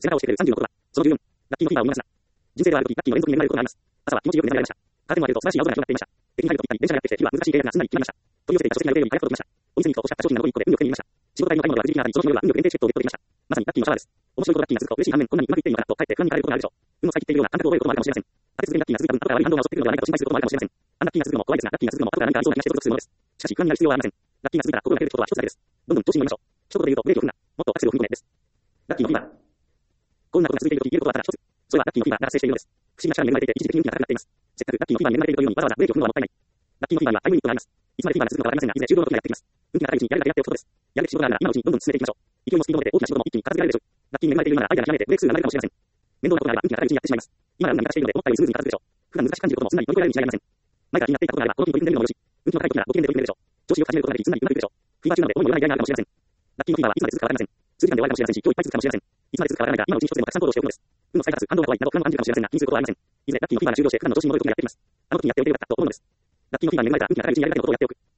背中を押してくれる30の言葉。その14、ラッキーのフィーバーを見逃すな。人生ではある時、ラッキーの連続に恵まれることがあります。朝は気持ちよく眠られました。カーテンを開けると素晴らしい青空が広がっていました。駅に入るとぴったり電車がやってきて、次は難しい契約がすんなり決まりました。取り寄せていた書籍が予定より早く届きました。お店にとおっしゃった商品が残り1個で運よく手に入れました。仕事代の買い物が無事に上がり、その日の夜は運よく限定チケットをゲットできました。まさにラッキーのシャワーです。面白いことラッキーが続くと嬉しい反面、こんなにうまくいっていいのかなとかえって不安に駆られることがあるでしょう。運を使い切っているような感覚を覚えることもあるかもしれません。立て続けにラッキーが続いた分、後から悪い反動が襲ってくるのではないかと心配することもあるかもしれません。アンラッキーが続くのも怖いですが、ラッキーが続くのも後から何かありそうな気がしてゾクゾクするものです。しかし不安になる必要はありません。ラッキーが続いたら心がけるべきことは一つだけです。どんどん調子に乗りましょう。一言で言うと、ブレーキを踏むな。もっとアクセルを踏むことです。ラッキーのフィーバー。こんなことが続いているとき言えることがあったら一つ。それはラッキーのフィーバーが発生しているのです。不思議な力に恵まれていて、一時的に運気が高くなっています。せっかくラッキーのフィーバーに恵まれているというのにわざわざブレーキを踏むのはもったいない。ラッキーのフィーバーにはタイムリミットがあります。いつまでフィーバーが続くのかわかりませんが、いずれ終了の時がやってきます。運気が高いうちにやるだけやっておくことです。やるべき仕事があるなら今のうちにどんどん進めていきましょう。勢いのスピードを上げて大きな仕事も一気に片付けられるでしょう。ラッキーに恵まれているのならアイデアが極めてブレイクスルーが生まれるかもしれません。面倒なことがあれば運気が高いうちにやってしまいます。今は運が味方しているので思ったよりスムーズに片付くでしょう。普段難しく感じることもすんなり乗り越えられるに違いありません。前から気になっていたことがあればこの日に取り組んでみるのもよし。運気の高い時ならご機嫌で取り組んでるでしょう。調子よく始めることができすんなりうまくいくでしょう。フィーバー中なので思いもよらない出会いがあるかもしれません。ラッキーのフィーバーはいつまで続くかわかりません。数時間で終わるかもしれませんし、今日いっぱい続くかもしれません。いつまで続くかわからないが、今のうちに一つでもたくさん行動しておくのです。運の再発、反動が怖いなど不安も感じるかもしれませんが、気にすることはありません。いずれラッキーのフィーバーが終了して普段の調子に戻る時がやってきます。あの時にやっておけばよかったと思うのです。ラッキーのフィーバーに恵まれたら運気が高いうちにやるだけのことをやっておく。